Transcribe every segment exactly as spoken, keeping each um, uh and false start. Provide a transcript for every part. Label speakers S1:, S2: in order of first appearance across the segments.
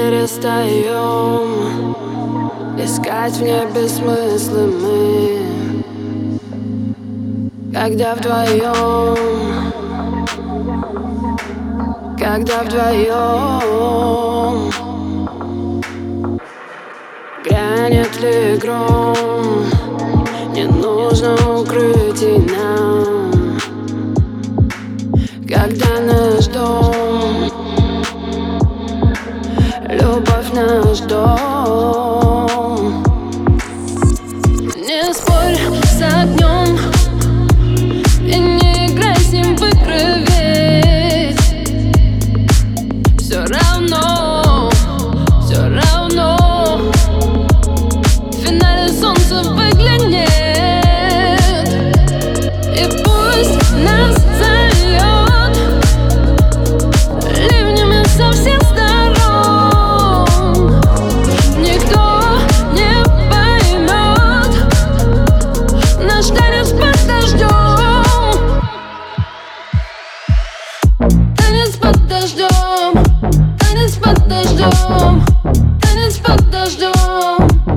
S1: перестаем искать в небе смыслы мы, когда вдвоем, когда вдвоем. Грянет ли гром, не нужно укрытий нам, когда наш дом, любовь наш дом. Не спорь с огнем и не играй с ним в игры, ведь все равно, все равно в финале солнце выглянет, и пусть нас зальет ливнями со всех сторон. Никто не поймет наш танец под дождем. Танец под дождем, танец под дождем, танец под дождем.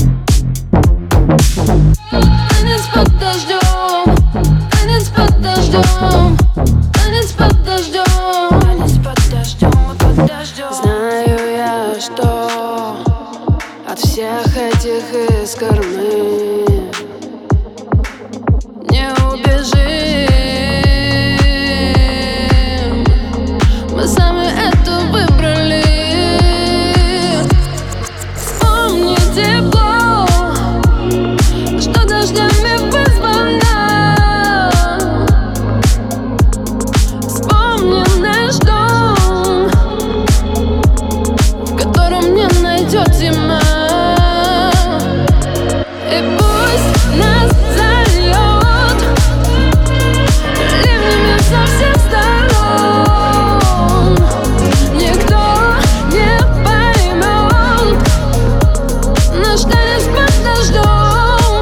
S1: Танец под дождем, танец под дождем, танец под дождем, танец под дождем, под дождем. Знаю я, что от всех этих искр мы не убежим. Мы сами это выбрали. Вспомни тепло, что дождями вызвано. Вспомни наш дом, в котором не найдет зима. И пусть нас зальет ливнями со всех сторон. Никто не поймет наш танец под дождем.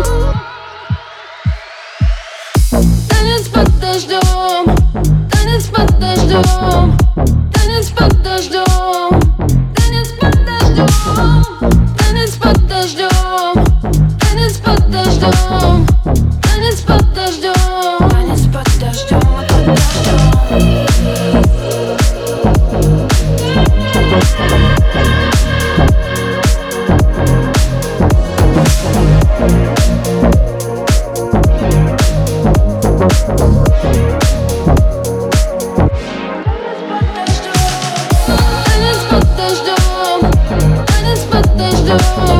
S1: Танец под дождем, танец под дождем, танец под дождем, танец под дождем, танец под дождем, танец под дождем, танец под дождем, танец под дождем, под дождем. Танец под дождем, танец под дождем.